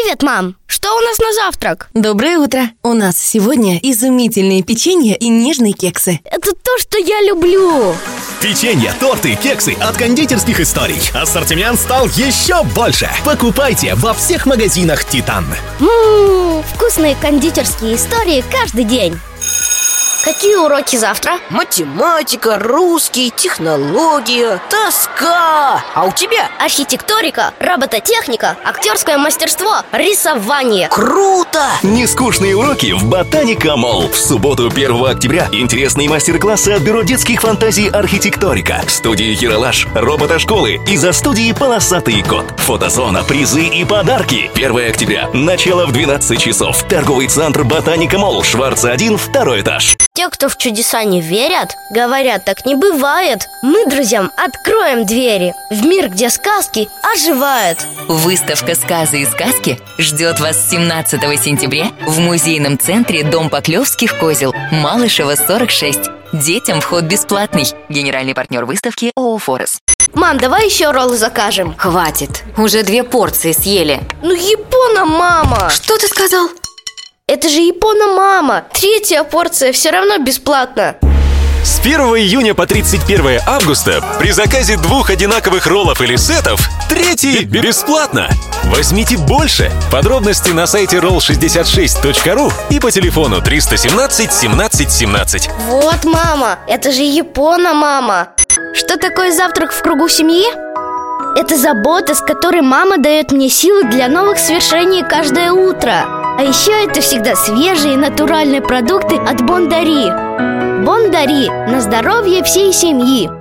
Привет, мам! Что у нас на завтрак? Доброе утро! У нас сегодня изумительные печенья и нежные кексы. Это то, что я люблю! Печенье, торты, кексы от кондитерских историй. Ассортимент стал еще больше. Покупайте во всех магазинах «Титан». Вкусные кондитерские истории каждый день. Какие уроки завтра? Математика, русский, технология, тоска. А у тебя? Архитекторика, робототехника, актерское мастерство, рисование. Круто! Нескучные уроки в Ботаника Молл. В субботу 1 октября интересные мастер-классы от бюро детских фантазий «Архитекторика», студии «Ералаш», роботошколы и за студии «Полосатый кот». Фотозона, призы и подарки. 1 октября. Начало в 12 часов. Торговый центр Ботаника Молл. Шварца 1, 2 этаж. Те, кто в чудеса не верят, говорят, так не бывает. Мы друзьям откроем двери в мир, где сказки оживают. Выставка «Сказы и сказки» ждет вас 17 сентября в музейном центре Дом Поклевских козел, Малышева, 46. Детям вход бесплатный. Генеральный партнер выставки ООО «Форес». Мам, давай еще роллы закажем. Хватит, уже 2 порции съели. Ну, Япона, мама! Что ты сказал? Это же Япона, мама! 3-я порция все равно бесплатно. С 1 июня по 31 августа при заказе 2 одинаковых роллов или сетов 3-й бесплатно. Возьмите больше. Подробности на сайте roll66.ru и по телефону 317 17 17. Вот, мама, это же Япона, мама! Что такое завтрак в кругу семьи? Это забота, с которой мама дает мне силы для новых свершений каждое утро. А еще это всегда свежие натуральные продукты от Бондари. Бондари на здоровье всей семьи.